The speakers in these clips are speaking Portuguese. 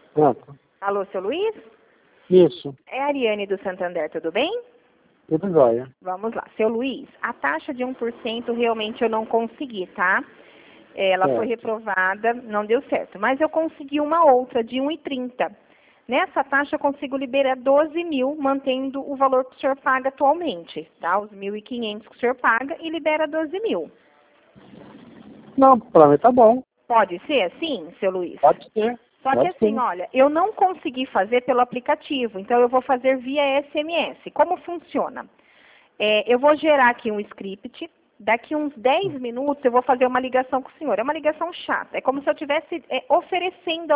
Pronto. Alô, seu Luiz? Isso. É a Ariane do Santander, tudo bem? Tudo jóia. Vamos lá. Seu Luiz, a taxa de 1% realmente eu não consegui, tá? Ela foi Certo. reprovada, não deu certo. Mas eu consegui uma outra de 1,30. Nessa taxa eu consigo liberar 12 mil, mantendo o valor que o senhor paga atualmente, tá? Os 1.500 que o senhor paga e libera 12 mil. Não, pra mim tá bom. Pode ser assim, seu Luiz? Pode ser. Só que Pode assim, ser. olha, eu não consegui fazer pelo aplicativo, então eu vou fazer via SMS. Como funciona? Eu vou gerar aqui um script, daqui uns 10 minutos eu vou fazer uma ligação com o senhor. É uma ligação chata, é como se eu estivesse oferecendo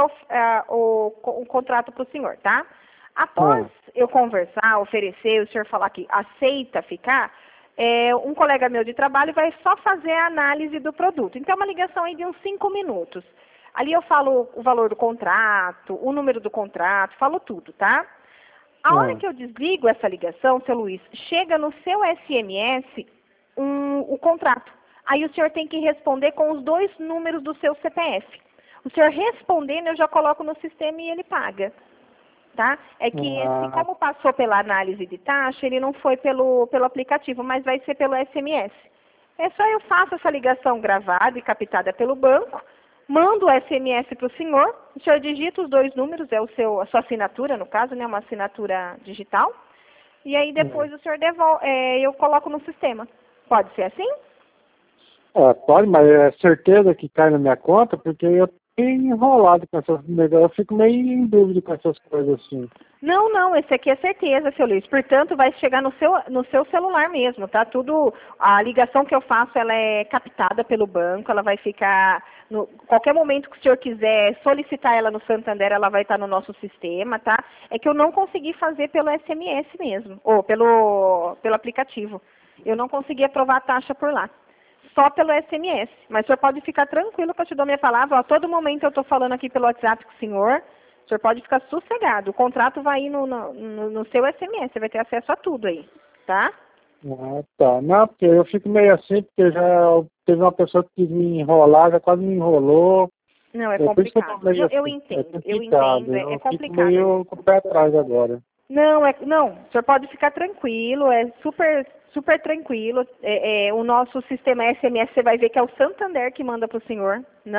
o contrato para o senhor, tá? Após eu conversar, oferecer, o senhor falar que aceita ficar, um colega meu de trabalho vai só fazer a análise do produto. Então é uma ligação aí de uns 5 minutos. Ali eu falo o valor do contrato, o número do contrato, falo tudo, tá? A hora que eu desligo essa ligação, seu Luiz, chega no seu SMS o contrato. Aí o senhor tem que responder com os 2 números do seu CPF. O senhor respondendo, eu já coloco no sistema e ele paga. Tá? É que como passou pela análise de taxa, ele não foi pelo aplicativo, mas vai ser pelo SMS. É só eu faço essa ligação gravada e captada pelo banco, mando o SMS para o senhor digita os 2 números, é a sua assinatura, no caso, né, uma assinatura digital, e aí depois o senhor devolve, eu coloco no sistema. Pode ser assim? Pode, mas é certeza que cai na minha conta, porque eu tenho enrolado com essas negócios, eu fico meio em dúvida com essas coisas assim. Não, esse aqui é certeza, seu Luiz. Portanto, vai chegar no seu celular mesmo, tá? A ligação que eu faço, ela é captada pelo banco, ela vai ficar, qualquer momento que o senhor quiser solicitar ela no Santander, ela vai estar no nosso sistema, tá? É que eu não consegui fazer pelo SMS mesmo, ou pelo aplicativo. Eu não consegui aprovar a taxa por lá. Só pelo SMS. Mas o senhor pode ficar tranquilo que eu te dou minha palavra. A todo momento eu estou falando aqui pelo WhatsApp com o senhor pode ficar sossegado. O contrato vai ir no seu SMS. Você vai ter acesso a tudo aí. Tá? Tá. Não, porque eu fico meio assim, porque já teve uma pessoa que quis me enrolar, já quase me enrolou. Não, é complicado. Eu entendo. Eu complicado. fico meio com o pé atrás agora. Não, o senhor pode ficar tranquilo, é super tranquilo. O nosso sistema SMS, você vai ver que é o Santander que manda para o senhor.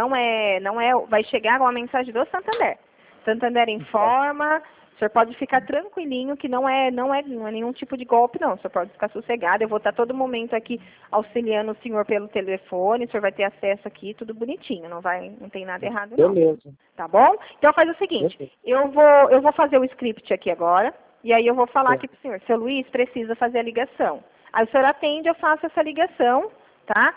Vai chegar uma mensagem do Santander. Santander informa, o senhor pode ficar tranquilinho que não é nenhum tipo de golpe, não. O senhor pode ficar sossegado. Eu vou estar todo momento aqui auxiliando o senhor pelo telefone, o senhor vai ter acesso aqui, tudo bonitinho, não tem nada errado, não. Beleza. Tá bom? Então faz o seguinte, eu vou fazer o script aqui agora, e aí eu vou falar aqui pro senhor, seu Luiz precisa fazer a ligação. Aí o senhor atende, eu faço essa ligação, tá?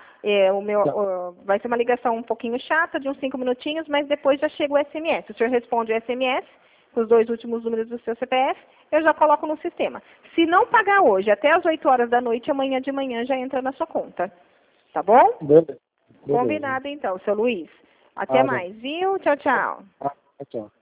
Vai ser uma ligação um pouquinho chata, de uns 5 minutinhos, mas depois já chega o SMS. O senhor responde o SMS, com os 2 últimos números do seu CPF, eu já coloco no sistema. Se não pagar hoje, até as 8 horas da noite, amanhã de manhã já entra na sua conta. Tá bom? Beleza. Combinado então, seu Luiz. Até mais, viu? Tchau, tchau. Tchau.